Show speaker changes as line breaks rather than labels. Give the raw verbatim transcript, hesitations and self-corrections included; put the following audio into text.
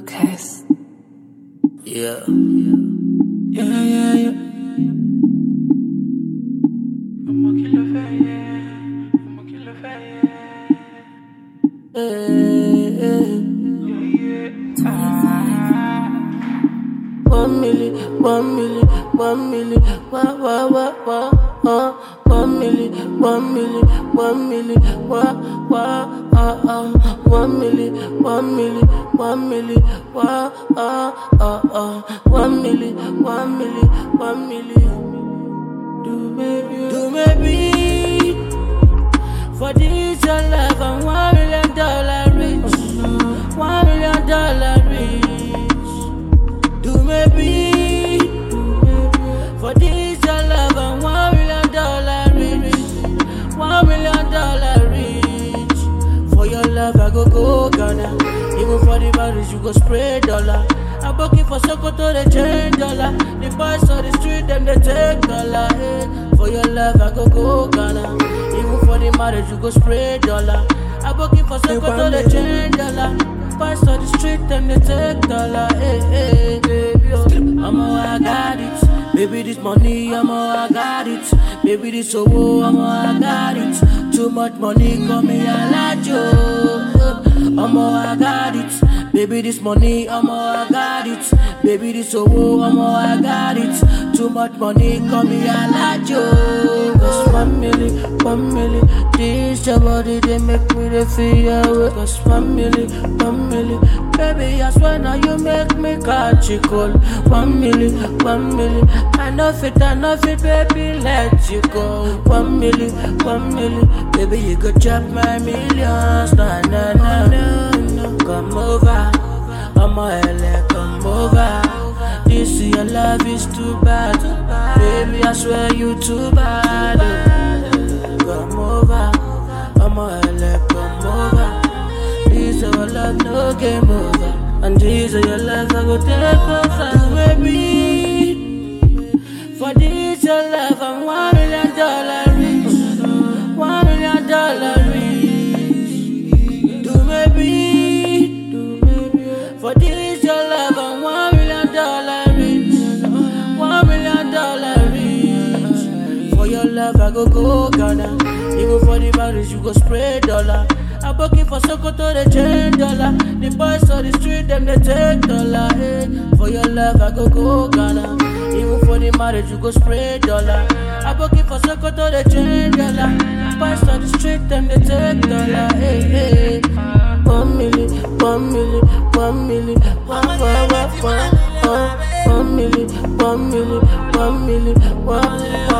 Lucas.
Yeah. Yeah, yeah, yeah.
I'ma kill a fire, yeah. I'ma kill a fire, yeah.
Hey, hey. One milli, one milli, one milli, one, one, one, one, uh, one milli, one milli, one milli, one, one, uh, uh, one milli, one milli, one milli, one, uh, uh, uh, one milli, one milli, one milli. Do maybe, do maybe for this your life I'm one million dollar rich, one million dollar rich. Do maybe for this your love I'm one million dollar rich, one million dollar rich. For your love I go go Ghana, even for the marriage you go spray dollar. I'm working for Sokoto they change dollar, the boys on the street them they take dollar. Hey. For your love I go go Ghana, even for the marriage you go spray dollar. I'm working for Sokoto they change dollar. Boys on the street, them they take dollar. Hey, hey, baby, oh. I'm all I got it. Baby, this money, I'm all I got it. Baby, this owo, I'm all I got it. Too much money, come me I like you. I'm all I got it. Baby, this money, I'm all I got it. Baby, this owo, I'm all I got it. Too much money, come me I like you. Cause one milli, one milli, this your body, they make me they feel away. Cause one milli, one milli, baby, I swear now you make me catch it cold. One milli, one milli, I know fit, I know fit, baby, let you go. One milli, one milli, baby, you go chop my millions. Nah, nah, nah, nah, nah. Come over, I'm a L A, come over. This your love is too bad, baby, I swear you too bad. Oh. Come over, I'm a L A, come over. This our love, no game over. And these are your love, I go take over, baby. For this your love, I'm one million dollar rich, one million dollar rich. Do maybe, do maybe. For this your love, I'm one million dollar rich, one million dollar rich. For your love, I go go Ghana. Even for the marriage, you go spray dollar. I'm working for Sokoto, they change dollar. The boys on the street, them they take dollar. Hey. For your love, I go go Ghana. Even for the marriage, you go spray dollar. I'm working for Sokoto, they change dollar. The boys on the street, them they take dollar. Hey, hey. One milli, one milli, one milli, one, one, one, one, one, one milli, one milli, one milli, one, one.